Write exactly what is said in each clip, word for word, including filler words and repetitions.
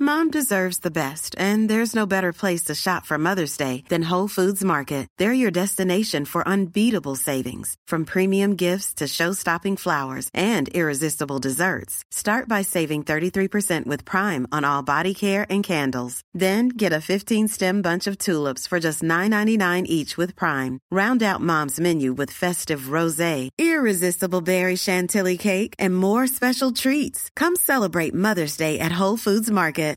Mom deserves the best, and there's no better place to shop for Mother's Day than Whole Foods Market. They're your destination for unbeatable savings, from premium gifts to show-stopping flowers and irresistible desserts. Start by saving thirty-three percent with Prime on all body care and candles. Then get a fifteen-stem bunch of tulips for just nine ninety-nine each with Prime. Round out Mom's menu with festive rosé, irresistible berry chantilly cake, and more special treats. Come celebrate Mother's Day at Whole Foods Market.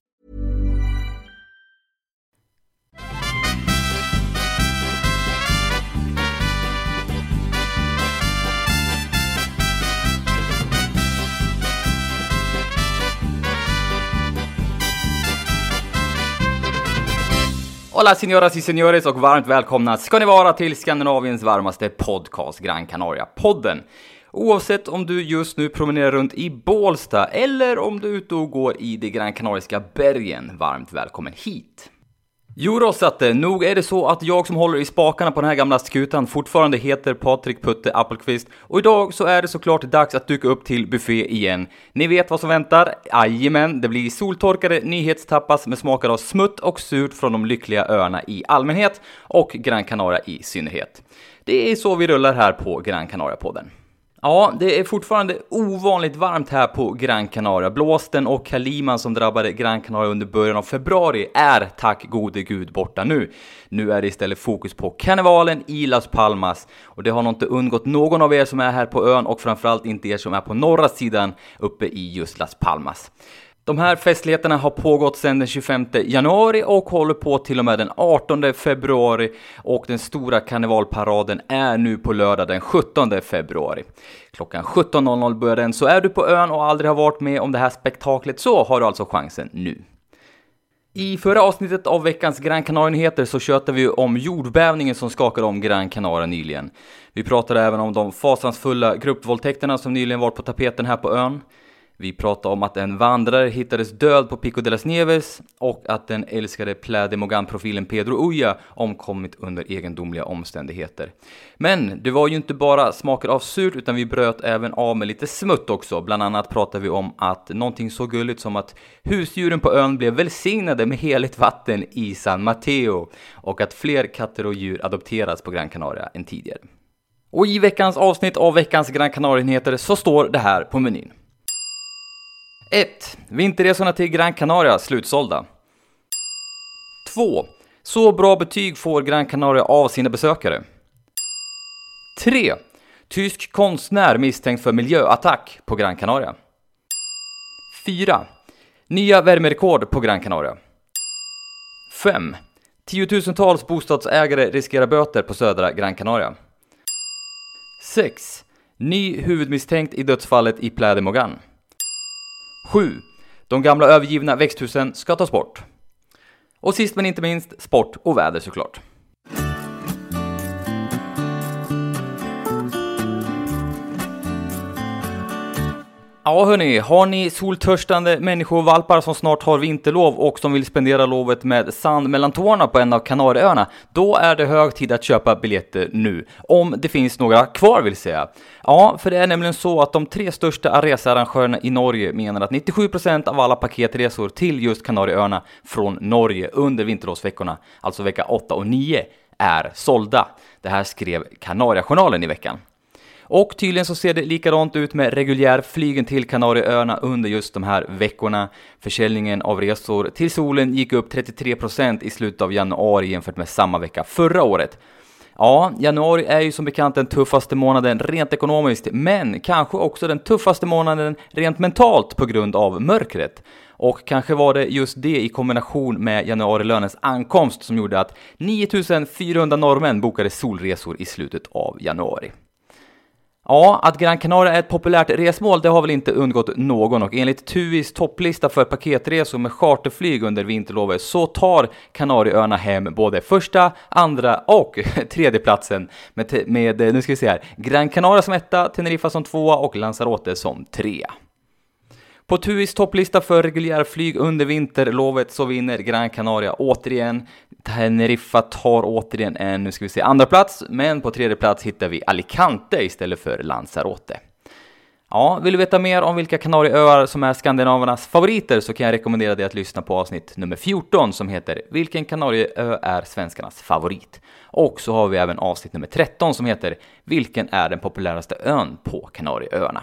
Hola signoras y señores och varmt välkomna ska ni vara till Skandinaviens varmaste podcast, Gran Canaria-podden. Oavsett om du just nu promenerar runt i Bålsta eller om du är ute och går i de Gran Canariska bergen, varmt välkommen hit. Jo då, Satte, nog är det så att jag som håller i spakarna på den här gamla skutan fortfarande heter Patrik Putte Appelqvist, och idag så är det såklart dags att dyka upp till buffé igen. Ni vet vad som väntar? Jajamän, det blir soltorkade nyhetstappas med smakar av smutt och surt från de lyckliga öarna i allmänhet och Gran Canaria i synnerhet. Det är så vi rullar här på Gran Canaria-podden. Ja, det är fortfarande ovanligt varmt här på Gran Canaria. Blåsten och kaliman som drabbade Gran Canaria under början av februari är tack gode gud borta nu. Nu är det istället fokus på karnevalen i Las Palmas. Och det har nog inte undgått någon av er som är här på ön och framförallt inte er som är på norra sidan uppe i just Las Palmas. De här festligheterna har pågått sedan den tjugofemte januari och håller på till och med den artonde februari, och den stora karnevalparaden är nu på lördag den sjuttonde februari. Klockan sjutton noll noll börjar den, så är du på ön och aldrig har varit med om det här spektaklet så har du alltså chansen nu. I förra avsnittet av veckans Gran Canaria-nyheter så tjötade vi om jordbävningen som skakade om Gran Canaria nyligen. Vi pratade även om de fasansfulla gruppvåldtäkterna som nyligen var på tapeten här på ön. Vi pratade om att en vandrare hittades död på Pico de las Nieves och att den älskade Playa de Mogan-profilen Pedro Ulla omkommit under egendomliga omständigheter. Men det var ju inte bara smaker av surt, utan vi bröt även av med lite smutt också. Bland annat pratade vi om att någonting så gulligt som att husdjuren på ön blev välsignade med heligt vatten i San Mateo och att fler katter och djur adopteras på Gran Canaria än tidigare. Och i veckans avsnitt av veckans Gran Canaria-nyheter så står det här på menyn. ett. Vinterresorna till Gran Canaria slutsålda. två. Så bra betyg får Gran Canaria av sina besökare. tre. Tysk konstnär misstänkt för miljöattack på Gran Canaria. fyra. Nya värmerekord på Gran Canaria. fem. Tiotusentals bostadsägare riskerar böter på södra Gran Canaria. sex. Ny huvudmisstänkt i dödsfallet i Playa de Mogan. sju. De gamla övergivna växthusen ska tas bort. Och sist men inte minst, sport och väder såklart. Ja hörni, har ni soltörstande människovalpar som snart har vinterlov och som vill spendera lovet med sand mellan tårna på en av Kanarieöarna, då är det hög tid att köpa biljetter nu. Om det finns några kvar vill säga. Ja, för det är nämligen så att de tre största researrangörerna i Norge menar att nittiosju procent av alla paketresor till just Kanarieöarna från Norge under vinterlovsveckorna, alltså vecka åtta och nio, är sålda. Det här skrev Kanariejournalen i veckan. Och tydligen så ser det likadant ut med reguljär flygen till Kanarieöarna under just de här veckorna. Försäljningen av resor till solen gick upp trettiotre procent i slutet av januari jämfört med samma vecka förra året. Ja, januari är ju som bekant den tuffaste månaden rent ekonomiskt, men kanske också den tuffaste månaden rent mentalt på grund av mörkret. Och kanske var det just det i kombination med januarilönens ankomst som gjorde att nio tusen fyrahundra norrmän bokade solresor i slutet av januari. Ja, att Gran Canaria är ett populärt resmål, det har väl inte undgått någon, och enligt T U I:s topplista för paketresor med charterflyg under vinterlovet så tar Kanarieöarna hem både första, andra och tredje platsen med, med nu ska vi se här, Gran Canaria som etta, Teneriffa som tvåa och Lanzarote som trea. På T U I:s topplista för reguljära flyg under vinterlovet så vinner Gran Canaria återigen. Teneriffa tar återigen en, nu ska vi se, andra plats, men på tredje plats hittar vi Alicante istället för Lanzarote. Ja, vill du veta mer om vilka Kanarieöar som är skandinavernas favoriter så kan jag rekommendera dig att lyssna på avsnitt nummer fjorton som heter Vilken Kanarieö är svenskarnas favorit? Och så har vi även avsnitt nummer tretton som heter Vilken är den populäraste ön på Kanarieöarna?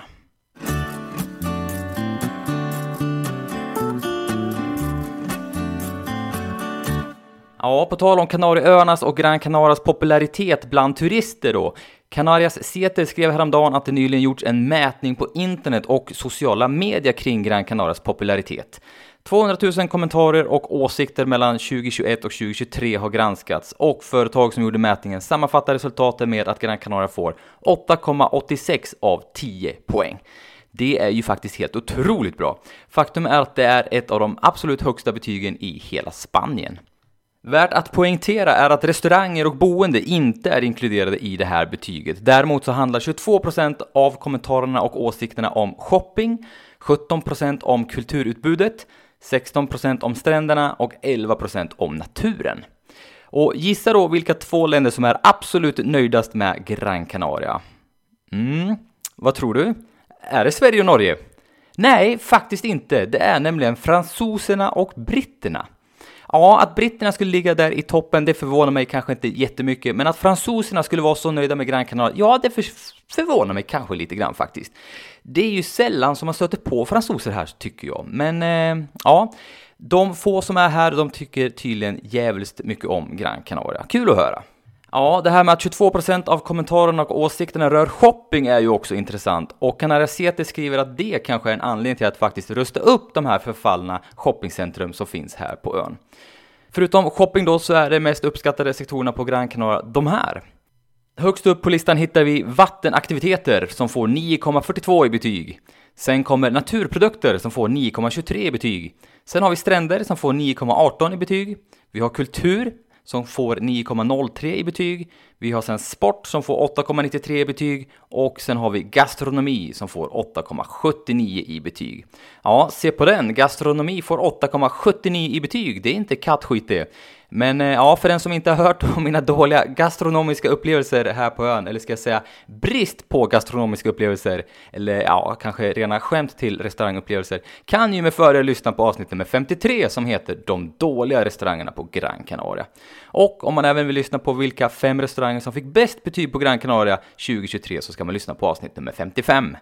Ja, på tal om Kanarieöarnas och Gran Canarias popularitet bland turister då. Canarias Seter skrev häromdagen att det nyligen gjorts en mätning på internet och sociala medier kring Gran Canarias popularitet. tvåhundratusen kommentarer och åsikter mellan tjugohundratjugoett och tjugohundratjugotre har granskats och företag som gjorde mätningen sammanfattar resultatet med att Gran Canaria får åtta komma åttiosex av tio poäng. Det är ju faktiskt helt otroligt bra. Faktum är att det är ett av de absolut högsta betygen i hela Spanien. Värt att poängtera är att restauranger och boende inte är inkluderade i det här betyget. Däremot så handlar tjugotvå procent av kommentarerna och åsikterna om shopping, sjutton procent om kulturutbudet, sexton procent om stränderna och elva procent om naturen. Och gissa då vilka två länder som är absolut nöjdast med Gran Canaria. Mm, vad tror du? Är det Sverige och Norge? Nej, faktiskt inte. Det är nämligen fransoserna och britterna. Ja, att britterna skulle ligga där i toppen, det förvånar mig kanske inte jättemycket. Men att fransoserna skulle vara så nöjda med Gran Canaria, ja, det för, förvånar mig kanske lite grann faktiskt. Det är ju sällan som man stöter på fransoser här, tycker jag. Men eh, ja, de få som är här, de tycker tydligen jävligt mycket om Gran Canaria. Kul att höra. Ja, det här med att tjugotvå procent av kommentarerna och åsikterna rör shopping är ju också intressant. Och Canarias Seter skriver att det kanske är en anledning till att faktiskt rusta upp de här förfallna shoppingcentrum som finns här på ön. Förutom shopping då så är det mest uppskattade sektorerna på Gran Canaria de här. Högst upp på listan hittar vi vattenaktiviteter som får nio komma fyrtiotvå i betyg. Sen kommer naturprodukter som får nio komma tjugotre i betyg. Sen har vi stränder som får nio komma arton i betyg. Vi har kultur som får nio komma noll tre i betyg. Vi har sen sport som får åtta komma nittiotre i betyg. Och sen har vi gastronomi som får åtta komma sjuttionio i betyg. Ja, se på den. Gastronomi får åtta komma sjuttionio i betyg. Det är inte kattskit det. Men ja, för den som inte har hört om mina dåliga gastronomiska upplevelser här på ön, eller ska jag säga brist på gastronomiska upplevelser, eller ja, kanske rena skämt till restaurangupplevelser, kan ju med fördel lyssna på avsnitt nummer femtiotre som heter De dåliga restaurangerna på Gran Canaria. Och om man även vill lyssna på vilka fem restauranger som fick bäst betyg på Gran Canaria tjugohundratjugotre så ska man lyssna på avsnitt nummer femtiofem.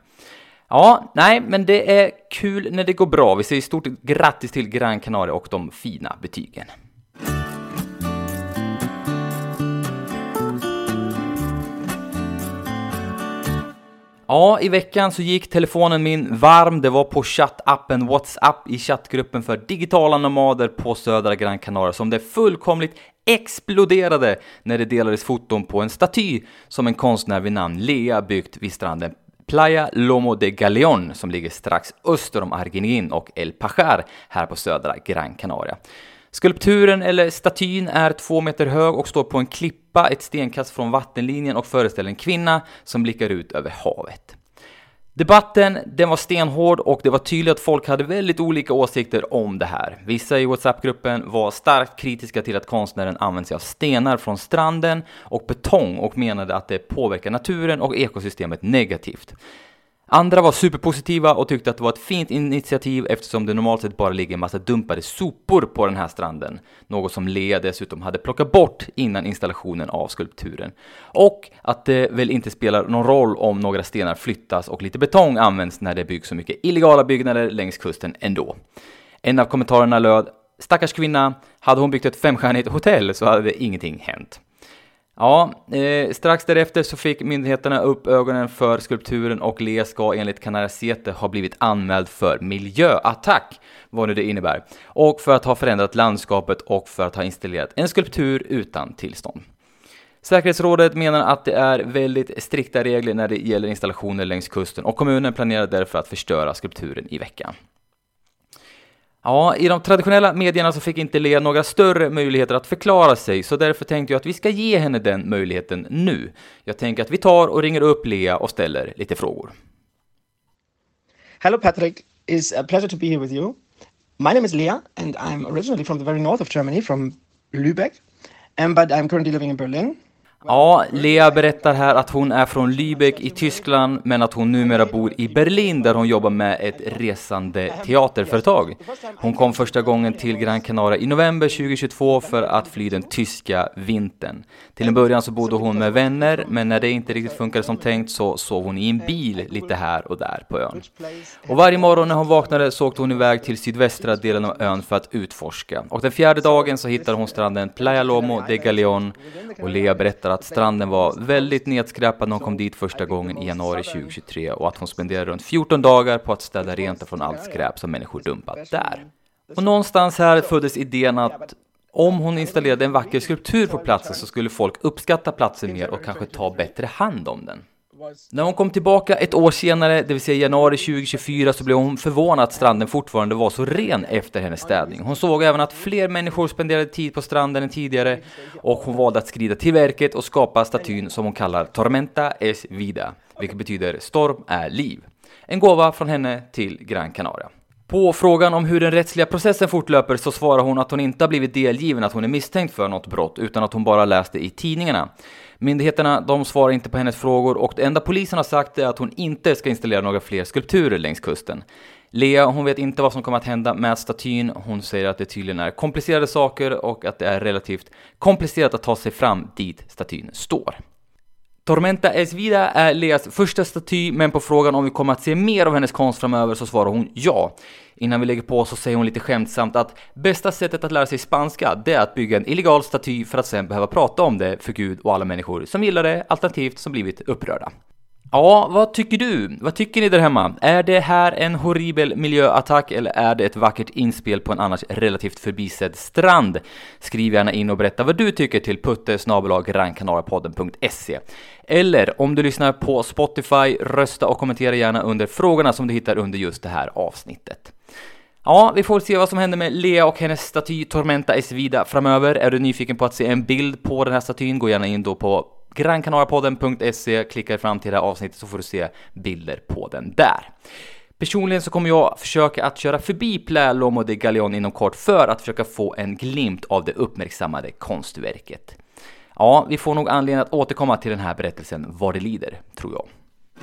Ja, nej, men det är kul när det går bra. Vi säger stort grattis till Gran Canaria och de fina betygen. Ja, i veckan så gick telefonen min varm. Det var på chattappen WhatsApp i chattgruppen för digitala nomader på södra Gran Canaria som det fullkomligt exploderade när det delades foton på en staty som en konstnär vid namn Lea byggt vid stranden Playa Lomo de Galeon som ligger strax öster om Arguineguín och El Pajar här på södra Gran Canaria. Skulpturen eller statyn är två meter hög och står på en klippa ett stenkast från vattenlinjen och föreställer en kvinna som blickar ut över havet. Debatten, den var stenhård och det var tydligt att folk hade väldigt olika åsikter om det här. Vissa i WhatsApp-gruppen var starkt kritiska till att konstnären använde sig av stenar från stranden och betong och menade att det påverkar naturen och ekosystemet negativt. Andra var superpositiva och tyckte att det var ett fint initiativ eftersom det normalt sett bara ligger en massa dumpade sopor på den här stranden. Något som Lea dessutom hade plockat bort innan installationen av skulpturen. Och att det väl inte spelar någon roll om några stenar flyttas och lite betong används när det byggs så mycket illegala byggnader längs kusten ändå. En av kommentarerna löd: stackars kvinna, hade hon byggt ett femstjärnigt hotell så hade det ingenting hänt. Ja, eh, strax därefter så fick myndigheterna upp ögonen för skulpturen och Lea ska enligt Canarias Seter ha blivit anmäld för miljöattack, vad nu det innebär, och för att ha förändrat landskapet och för att ha installerat en skulptur utan tillstånd. Säkerhetsrådet menar att det är väldigt strikta regler när det gäller installationer längs kusten och kommunen planerar därför att förstöra skulpturen i veckan. Ja, i de traditionella medierna så fick inte Lea några större möjligheter att förklara sig, så därför tänkte jag att vi ska ge henne den möjligheten nu. Jag tänker att vi tar och ringer upp Lea och ställer lite frågor. Hello Patrick, it's a pleasure to be here with you. My name is Lea and I'm originally from the very north of Germany, from Lübeck, um, but I'm currently living in Berlin. Ja, Lea berättar här att hon är från Lübeck i Tyskland, men att hon numera bor i Berlin där hon jobbar med ett resande teaterföretag. Hon kom första gången till Gran Canaria i november tjugohundratjugotvå för att fly den tyska vintern. Till en början så bodde hon med vänner, men när det inte riktigt funkade som tänkt så sov hon i en bil lite här och där på ön. Och varje morgon när hon vaknade så åkte hon iväg till sydvästra delen av ön för att utforska. Och den fjärde dagen så hittade hon stranden Playa Lomo de Galeon, och Lea berättar att stranden var väldigt nedskräpad när hon kom dit första gången i januari tjugohundratjugotre och att hon spenderade runt fjorton dagar på att städa rent från allt skräp som människor dumpat där. Och någonstans här föddes idén att om hon installerade en vacker skulptur på platsen så skulle folk uppskatta platsen mer och kanske ta bättre hand om den. När hon kom tillbaka ett år senare, det vill säga januari tjugohundratjugofyra, så blev hon förvånad att stranden fortfarande var så ren efter hennes städning. Hon såg även att fler människor spenderade tid på stranden än tidigare, och hon valde att skrida till verket och skapa statyn som hon kallar Tormenta es vida, vilket betyder storm är liv. En gåva från henne till Gran Canaria. På frågan om hur den rättsliga processen fortlöper så svarar hon att hon inte har blivit delgiven att hon är misstänkt för något brott, utan att hon bara läste i tidningarna. Myndigheterna, de svarar inte på hennes frågor, och det enda polisen har sagt är att hon inte ska installera några fler skulpturer längs kusten. Lea, hon vet inte vad som kommer att hända med statyn. Hon säger att det tydligen är komplicerade saker och att det är relativt komplicerat att ta sig fram dit statyn står. Tormenta es vida är Leas första staty, men på frågan om vi kommer att se mer av hennes konst framöver så svarar hon ja. Innan vi lägger på så säger hon lite skämtsamt att bästa sättet att lära sig spanska, det är att bygga en illegal staty för att sen behöva prata om det för Gud och alla människor som gillar det, alternativt som blivit upprörda. Ja, vad tycker du? Vad tycker ni där hemma? Är det här en horribel miljöattack eller är det ett vackert inspel på en annars relativt förbisedd strand? Skriv gärna in och berätta vad du tycker till putte snabel-a grancanariapodden punkt se. Eller om du lyssnar på Spotify, rösta och kommentera gärna under frågorna som du hittar under just det här avsnittet. Ja, vi får se vad som händer med Lea och hennes staty Tormenta es vida framöver. Är du nyfiken på att se en bild på den här statyn, gå gärna in då på grancanariapodden punkt se, klicka fram till det här avsnittet så får du se bilder på den där. Personligen så kommer jag försöka att köra förbi Playa Lomo de Galeon inom kort för att försöka få en glimt av det uppmärksammade konstverket. Ja, vi får nog anledning att återkomma till den här berättelsen vad det lider, tror jag.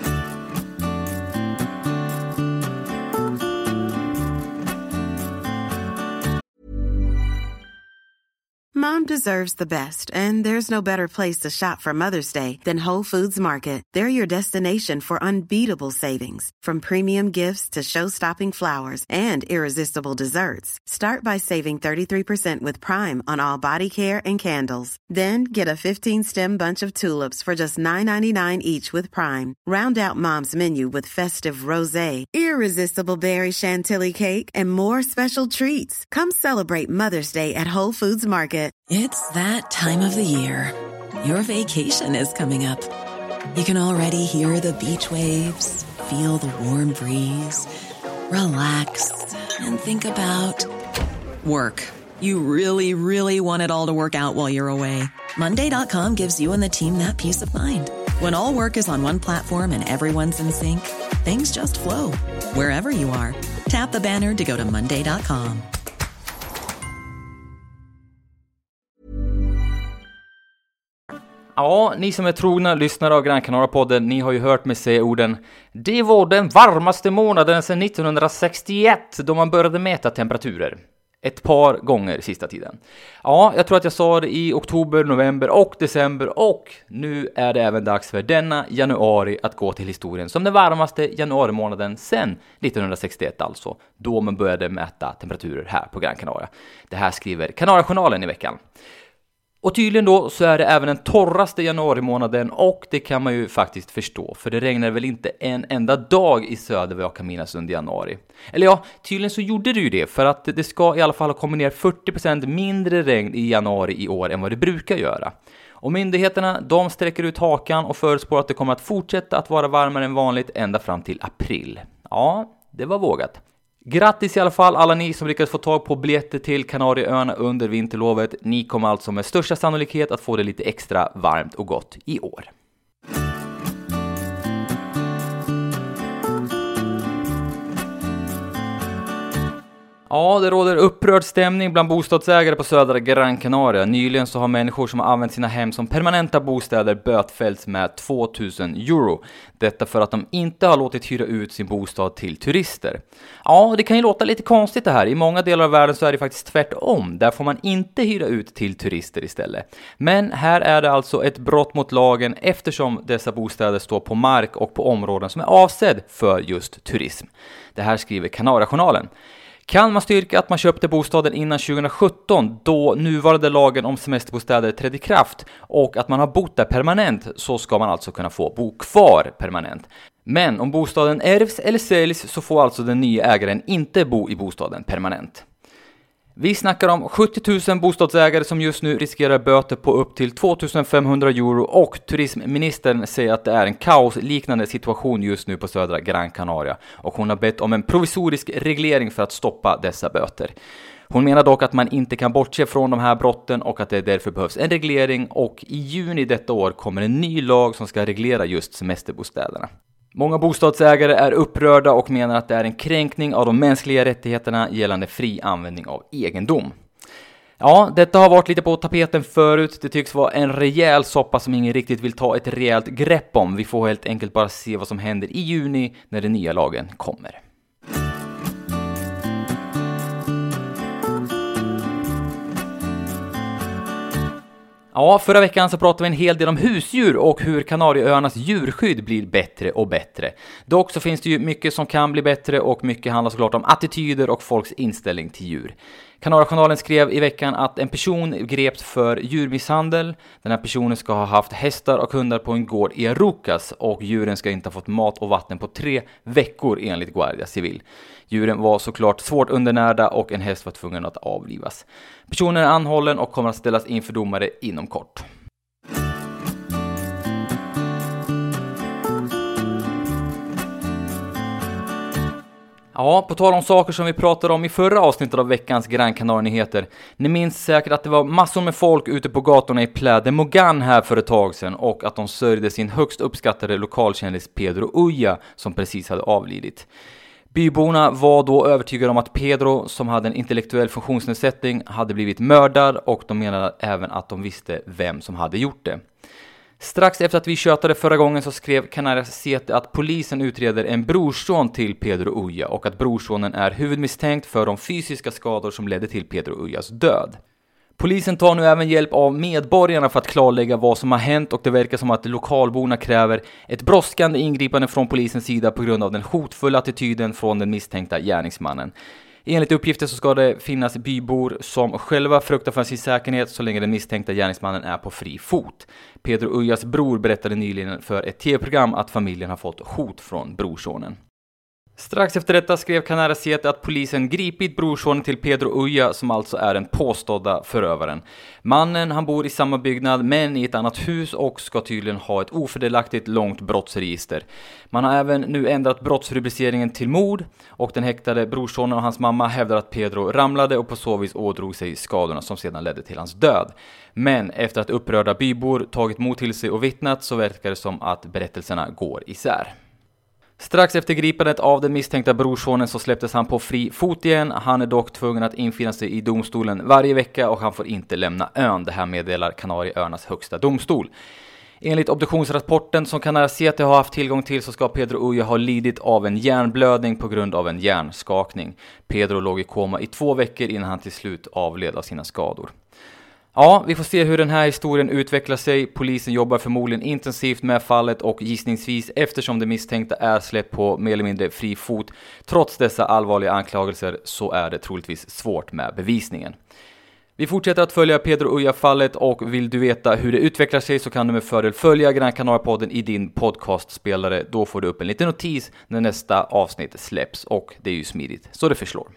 Mom deserves the best, and there's no better place to shop for Mother's Day than Whole Foods Market. They're your destination for unbeatable savings, from premium gifts to show-stopping flowers and irresistible desserts. Start by saving thirty-three percent with Prime on all body care and candles. Then get a fifteen-stem bunch of tulips for just nine ninety-nine each with Prime. Round out Mom's menu with festive rosé, irresistible berry chantilly cake, and more special treats. Come celebrate Mother's Day at Whole Foods Market. It's that time of the year. Your vacation is coming up. You can already hear the beach waves, feel the warm breeze, relax, and think about work. You really, really want it all to work out while you're away. Monday dot com gives you and the team that peace of mind. When all work is on one platform and everyone's in sync, things just flow. Wherever you are, tap the banner to go to monday dot com. Ja, ni som är trogna lyssnare av Gran Canaria-podden, ni har ju hört mig säga orden det var den varmaste månaden sedan nittonhundrasextioett då man började mäta temperaturer. Ett par gånger sista tiden. Ja, jag tror att jag sa det i oktober, november och december, och nu är det även dags för denna januari att gå till historien som den varmaste januari-månaden sedan nittonhundrasextioett, alltså då man började mäta temperaturer här på Gran Canaria. Det här skriver Kanariejournalen i veckan. Och tydligen då så är det även den torraste januari-månaden, och det kan man ju faktiskt förstå, för det regnar väl inte en enda dag i söder vad jag kan minnas under januari. Eller ja, tydligen så gjorde det ju det, för att det ska i alla fall ha kommit ner fyrtio procent mindre regn i januari i år än vad det brukar göra. Och myndigheterna, de sträcker ut hakan och förutspår att det kommer att fortsätta att vara varmare än vanligt ända fram till april. Ja, det var vågat. Grattis i alla fall alla ni som lyckades få tag på biljetter till Kanarieöarna under vinterlovet. Ni kommer alltså med största sannolikhet att få det lite extra varmt och gott i år. Ja, det råder upprörd stämning bland bostadsägare på södra Gran Canaria. Nyligen så har människor som har använt sina hem som permanenta bostäder bötfällts med tvåtusen euro. Detta för att de inte har låtit hyra ut sin bostad till turister. Ja, det kan ju låta lite konstigt det här. I många delar av världen så är det faktiskt tvärtom. Där får man inte hyra ut till turister istället. Men här är det alltså ett brott mot lagen eftersom dessa bostäder står på mark och på områden som är avsedd för just turism. Det här skriver Kanariejournalen. Kan man styrka att man köpte bostaden innan tjugosjutton då nuvarande lagen om semesterbostäder trädde i kraft och att man har bott där permanent så ska man alltså kunna få bo kvar permanent. Men om bostaden ärvs eller säljs så får alltså den nya ägaren inte bo i bostaden permanent. Vi snackar om sjuttio tusen bostadsägare som just nu riskerar böter på upp till tvåtusen femhundra euro och turismministern säger att det är en kaosliknande situation just nu på södra Gran Canaria och hon har bett om en provisorisk reglering för att stoppa dessa böter. Hon menar dock att man inte kan bortse från de här brotten och att det därför behövs en reglering och i juni detta år kommer en ny lag som ska reglera just semesterbostäderna. Många bostadsägare är upprörda och menar att det är en kränkning av de mänskliga rättigheterna gällande fri användning av egendom. Ja, detta har varit lite på tapeten förut. Det tycks vara en rejäl soppa som ingen riktigt vill ta ett rejält grepp om. Vi får helt enkelt bara se vad som händer i juni när den nya lagen kommer. Ja, förra veckan så pratade vi en hel del om husdjur och hur Kanarieöarnas djurskydd blir bättre och bättre. Dock så finns det ju mycket som kan bli bättre och mycket handlar såklart om attityder och folks inställning till djur. Kanariejournalen skrev i veckan att en person greps för djurmisshandel. Den här personen ska ha haft hästar och hundar på en gård i Arucas och djuren ska inte ha fått mat och vatten på tre veckor enligt Guardia Civil. Djuren var såklart svårt undernärda och en häst var tvungen att avlivas. Personen är anhållen och kommer att ställas inför domare inom kort. Ja, på tal om saker som vi pratade om i förra avsnittet av veckans Gran Canaria-nyheter. Ni minns säkert att det var massor med folk ute på gatorna i Playa de Mogan här för ett tag sedan och att de sörjde sin högst uppskattade lokalkändis Pedro Ulla som precis hade avlidit. Byborna var då övertygade om att Pedro, som hade en intellektuell funktionsnedsättning, hade blivit mördad och de menade även att de visste vem som hade gjort det. Strax efter att vi tjötade förra gången så skrev Canarias Sete att polisen utreder en brorson till Pedro Ulla och att brorsonen är huvudmisstänkt för de fysiska skador som ledde till Pedro Ullas död. Polisen tar nu även hjälp av medborgarna för att klarlägga vad som har hänt och det verkar som att lokalborna kräver ett brådskande ingripande från polisens sida på grund av den hotfulla attityden från den misstänkta gärningsmannen. Enligt uppgifter så ska det finnas bybor som själva fruktar för sin säkerhet så länge den misstänkta gärningsmannen är på fri fot. Pedro Ullas bror berättade nyligen för ett tv-program att familjen har fått hot från brorsonen. Strax efter detta skrev Canarias Sete att polisen gripit brorsonen till Pedro Ulla som alltså är den påstådda förövaren. Mannen han bor i samma byggnad men i ett annat hus och ska tydligen ha ett ofördelaktigt långt brottsregister. Man har även nu ändrat brottsrubriceringen till mord och den häktade brorsonen och hans mamma hävdar att Pedro ramlade och på så vis ådrog sig skadorna som sedan ledde till hans död. Men efter att upprörda bybor tagit mod till sig och vittnat så verkar det som att berättelserna går isär. Strax efter gripandet av den misstänkta brorsonen så släpptes han på fri fot igen. Han är dock tvungen att infinna sig i domstolen varje vecka och han får inte lämna ön. Det här meddelar Kanarieöarnas högsta domstol. Enligt obduktionsrapporten som Canarias Sete har haft tillgång till så ska Pedro Ulla ha lidit av en hjärnblödning på grund av en hjärnskakning. Pedro låg i koma i två veckor innan han till slut avled av sina skador. Ja, vi får se hur den här historien utvecklar sig. Polisen jobbar förmodligen intensivt med fallet och gissningsvis eftersom det misstänkta är släppt på mer eller mindre fri fot. Trots dessa allvarliga anklagelser så är det troligtvis svårt med bevisningen. Vi fortsätter att följa Pedro Ulla-fallet och vill du veta hur det utvecklar sig så kan du med fördel följa Gran Canaria-podden i din podcastspelare. Då får du upp en liten notis när nästa avsnitt släpps och det är ju smidigt så det förslår.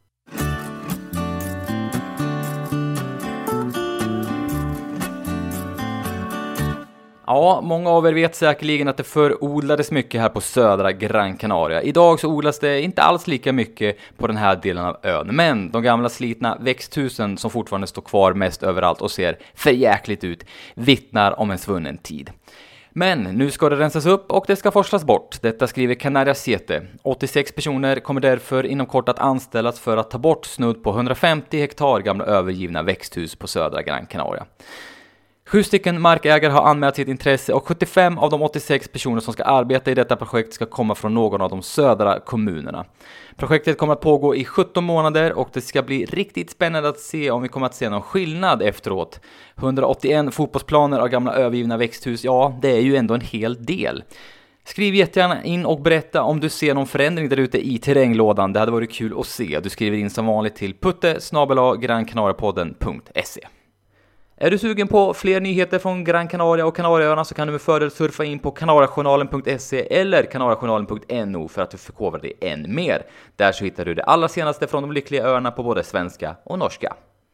Ja, många av er vet säkerligen att det förr odlades mycket här på södra Gran Canaria. Idag så odlas det inte alls lika mycket på den här delen av ön. Men de gamla slitna växthusen som fortfarande står kvar mest överallt och ser förjäkligt ut vittnar om en svunnen tid. Men nu ska det rensas upp och det ska forslas bort. Detta skriver Canarias Siete. åttiosex personer kommer därför inom kort att anställas för att ta bort snudd på hundrafemtio hektar gamla övergivna växthus på södra Gran Canaria. Sju stycken markägare har anmält sitt intresse och sjuttiofem av de åttiosex personer som ska arbeta i detta projekt ska komma från någon av de södra kommunerna. Projektet kommer att pågå i sjutton månader och det ska bli riktigt spännande att se om vi kommer att se någon skillnad efteråt. hundraåttioen fotbollsplaner av gamla övergivna växthus, ja det är ju ändå en hel del. Skriv jättegärna in och berätta om du ser någon förändring där ute i terränglådan. Det hade varit kul att se. Du skriver in som vanligt till putte snabel-a grancanariapodden punkt se. Är du sugen på fler nyheter från Gran Canaria och Kanarieöarna så kan du med fördel surfa in på kanariajournalen punkt se eller kanariajournalen punkt no för att du förkovrar dig än mer. Där så hittar du det allra senaste från de lyckliga öarna på både svenska och norska.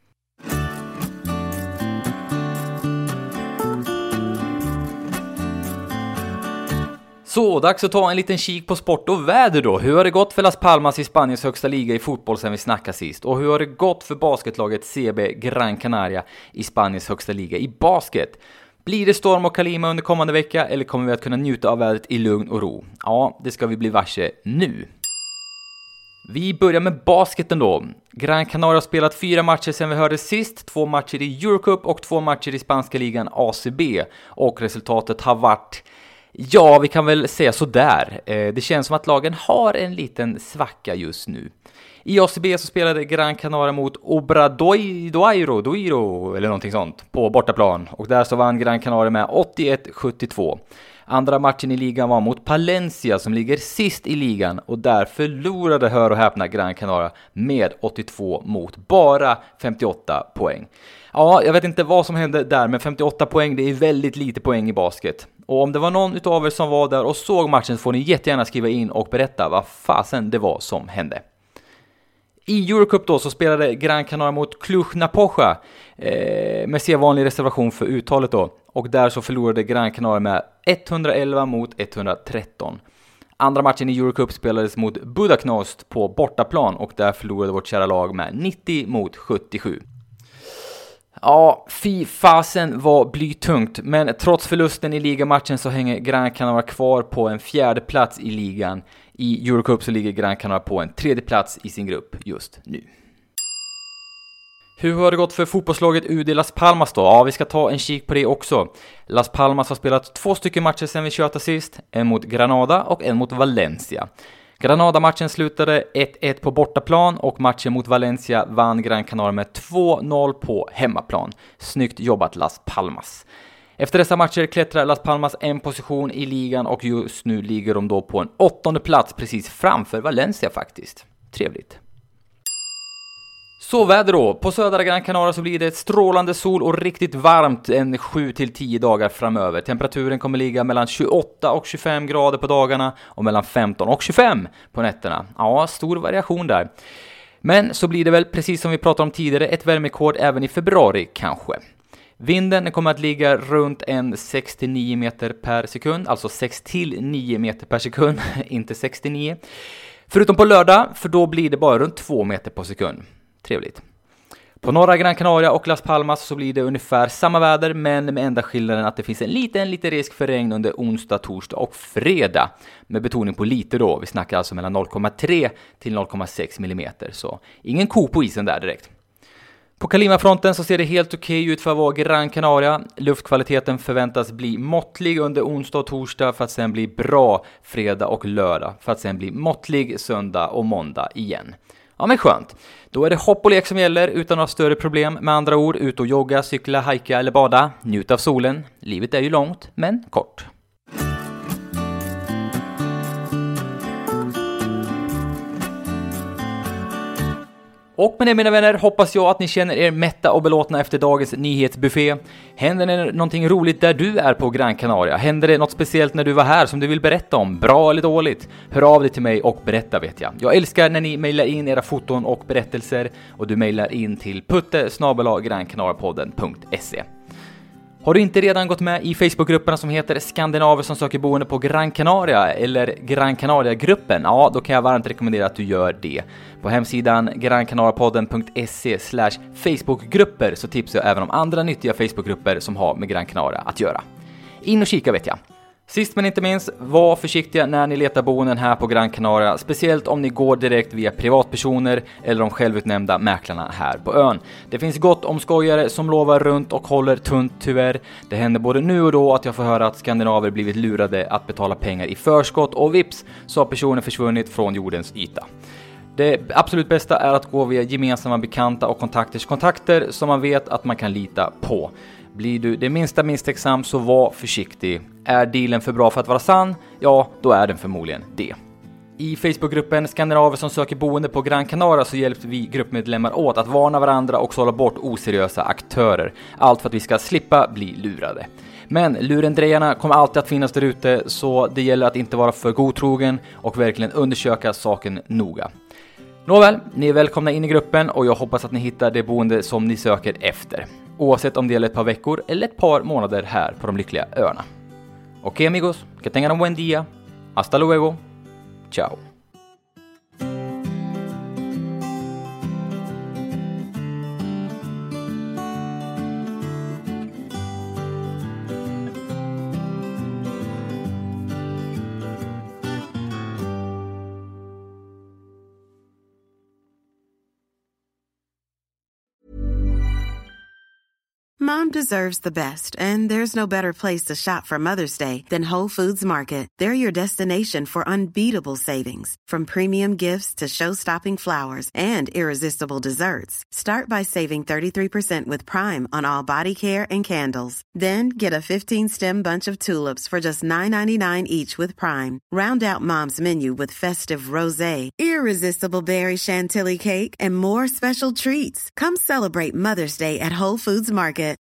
Så, dags att ta en liten kik på sport och väder då. Hur har det gått för Las Palmas i Spaniens högsta liga i fotboll sen vi snackade sist? Och hur har det gått för basketlaget C B Gran Canaria i Spaniens högsta liga i basket? Blir det storm och kalima under kommande vecka eller kommer vi att kunna njuta av vädret i lugn och ro? Ja, det ska vi bli varse nu. Vi börjar med basketen då. Gran Canaria har spelat fyra matcher sedan vi hörde sist. Två matcher i Eurocup och två matcher i spanska ligan A C B. Och resultatet har varit... Ja, vi kan väl säga så där. Det känns som att lagen har en liten svacka just nu. I A C B så spelade Gran Canaria mot Obradoiro, Doiro eller någonting sånt på bortaplan. Och där så vann Gran Canaria med åttioett sjuttiotvå. Andra matchen i ligan var mot Palencia som ligger sist i ligan. Och där förlorade, hör och häpna, Gran Canaria med åttiotvå mot bara femtioåtta poäng. Ja, jag vet inte vad som hände där, men femtioåtta poäng, det är väldigt lite poäng i basket. Och om det var någon utav er som var där och såg matchen så får ni jättegärna skriva in och berätta vad fasen det var som hände. I Eurocup då så spelade Gran Canaria mot Cluj-Napoca eh, med sedvanlig reservation för uttalet då. Och där så förlorade Gran Canaria med etthundraelva mot etthundratretton. Andra matchen i Eurocup spelades mot Budaknost på bortaplan och där förlorade vårt kära lag med nittio mot sjuttiosju. Ja, fy fasen var blytungt, men trots förlusten i ligamatchen så hänger Gran Canaria kvar på en fjärde plats i ligan. I Eurocup så ligger Gran Canaria på en tredje plats i sin grupp just nu. Hur har det gått för fotbollslaget U D Las Palmas då? Ja, vi ska ta en kik på det också. Las Palmas har spelat två stycken matcher sedan vi tjötade sist. En mot Granada och en mot Valencia. Granada-matchen slutade ett ett på bortaplan och matchen mot Valencia vann Gran Canaria med två noll på hemmaplan. Snyggt jobbat Las Palmas. Efter dessa matcher klättrar Las Palmas en position i ligan och just nu ligger de då på en åttonde plats precis framför Valencia faktiskt. Trevligt. Så väder då. På södra Gran Canaria så blir det ett strålande sol och riktigt varmt en sju till tio dagar framöver. Temperaturen kommer ligga mellan tjugoåtta och tjugofem grader på dagarna och mellan femton och tjugofem på nätterna. Ja, stor variation där. Men så blir det väl precis som vi pratade om tidigare ett värmekord även i februari kanske. Vinden kommer att ligga runt en sextionio meter per sekund, alltså sex till nio meter per sekund, inte sextionio. Förutom på lördag, för då blir det bara runt två meter per sekund. Trevligt. På norra Gran Canaria och Las Palmas så blir det ungefär samma väder, men med enda skillnaden att det finns en liten, liten risk för regn under onsdag, torsdag och fredag. Med betoning på lite då, vi snackar alltså mellan noll komma tre till noll komma sex millimeter, så ingen ko på isen där direkt. På Kalima-fronten så ser det helt okej ut för att vara Gran Canaria. Luftkvaliteten förväntas bli måttlig under onsdag och torsdag för att sen bli bra fredag och lördag. För att sen bli måttlig söndag och måndag igen. Ja men skönt. Då är det hopp och lek som gäller utan några större problem. Med andra ord, ut och jogga, cykla, hajka eller bada. Njut av solen. Livet är ju långt, men kort. Och med det mina vänner hoppas jag att ni känner er mätta och belåtna efter dagens nyhetsbuffé. Händer det någonting roligt där du är på Gran Canaria? Händer det något speciellt när du var här som du vill berätta om? Bra eller dåligt? Hör av dig till mig och berätta vet jag. Jag älskar när ni mejlar in era foton och berättelser och du mejlar in till putte snabel-a grancanariapodden punkt se. Har du inte redan gått med i Facebookgrupperna som heter Skandinaver som söker boende på Gran Canaria eller Gran Canaria-gruppen? Ja, då kan jag varmt rekommendera att du gör det. På hemsidan grancanariapodden punkt se slash Facebookgrupper så tipsar jag även om andra nyttiga Facebookgrupper som har med Gran Canaria att göra. In och kika vet jag. Sist men inte minst, var försiktiga när ni letar boenden här på Gran Canaria, speciellt om ni går direkt via privatpersoner eller de självutnämnda mäklarna här på ön. Det finns gott om skojare som lovar runt och håller tunt tyvärr. Det händer både nu och då att jag får höra att skandinaver blivit lurade att betala pengar i förskott och vips så har personen försvunnit från jordens yta. Det absolut bästa är att gå via gemensamma bekanta och kontakters kontakter som man vet att man kan lita på. Blir du det minsta misstänksam så var försiktig. Är dealen för bra för att vara sann? Ja, då är den förmodligen det. I Facebookgruppen Skandinaver som söker boende på Gran Canaria så hjälps vi gruppmedlemmar åt att varna varandra och sålla bort oseriösa aktörer. Allt för att vi ska slippa bli lurade. Men lurendrejarna kommer alltid att finnas där ute så det gäller att inte vara för godtrogen och verkligen undersöka saken noga. Nåväl, ni är välkomna in i gruppen och jag hoppas att ni hittar det boende som ni söker efter. Oavsett om det gäller ett par veckor eller ett par månader här på de lyckliga öarna. Okej amigos, que tengan un buen día. Hasta luego. Ciao. Mom deserves the best, and there's no better place to shop for Mother's Day than Whole Foods Market. They're your destination for unbeatable savings, from premium gifts to show-stopping flowers and irresistible desserts. Start by saving thirty-three percent with Prime on all body care and candles. Then get a fifteen-stem bunch of tulips for just nine ninety-nine each with Prime. Round out Mom's menu with festive rosé, irresistible berry chantilly cake, and more special treats. Come celebrate Mother's Day at Whole Foods Market.